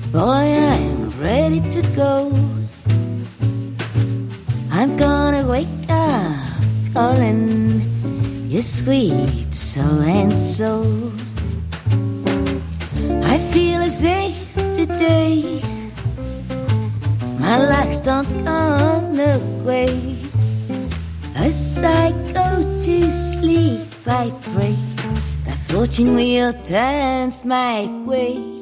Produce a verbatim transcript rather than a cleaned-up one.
Boy, I'm ready to go. I'm gonna wake up calling you sweet so and so. I feel as if today my legs don't go no way. As I go to sleep, I pray that fortune will turn my way.